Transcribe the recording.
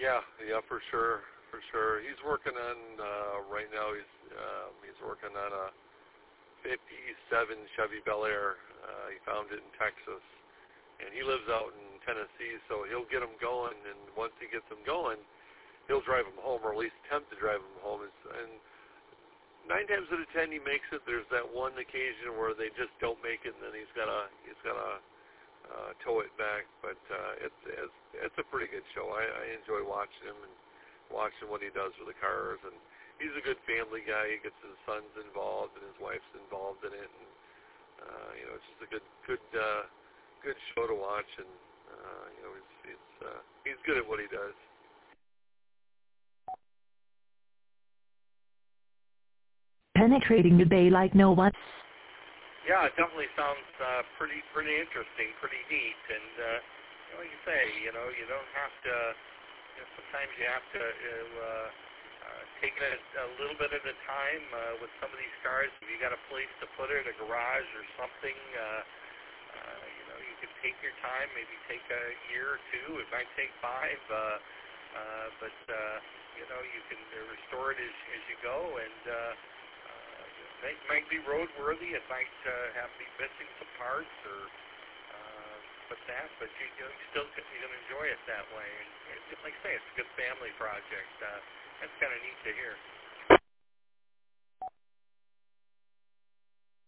Yeah, for sure, for sure. He's working on right now. He's working on a '57 Chevy Bel Air. He found it in Texas, and he lives out in Tennessee. So he'll get them going, and once he gets them going, he'll drive them home, or at least attempt to drive them home. And 9 times out of 10, he makes it. There's that one occasion where they just don't make it, and then he's gotta tow it back. But it's a pretty good show. I enjoy watching him and watching what he does with the cars. And he's a good family guy. He gets his sons involved, and his wife's involved in it. And it's just a good show to watch. And he's good at what he does. Penetrating the bay like no one. Yeah, it definitely sounds pretty interesting, pretty neat. And like you say, you don't have to. Sometimes you have to take it a little bit at a time with some of these cars. If you got a place to put it, a garage or something, you can take your time. Maybe take a year or two. It might take 5, but you can restore it as you go, and it might be roadworthy. It might be missing some parts but you still can enjoy it that way. And like I say, it's a good family project. That's kind of neat to hear.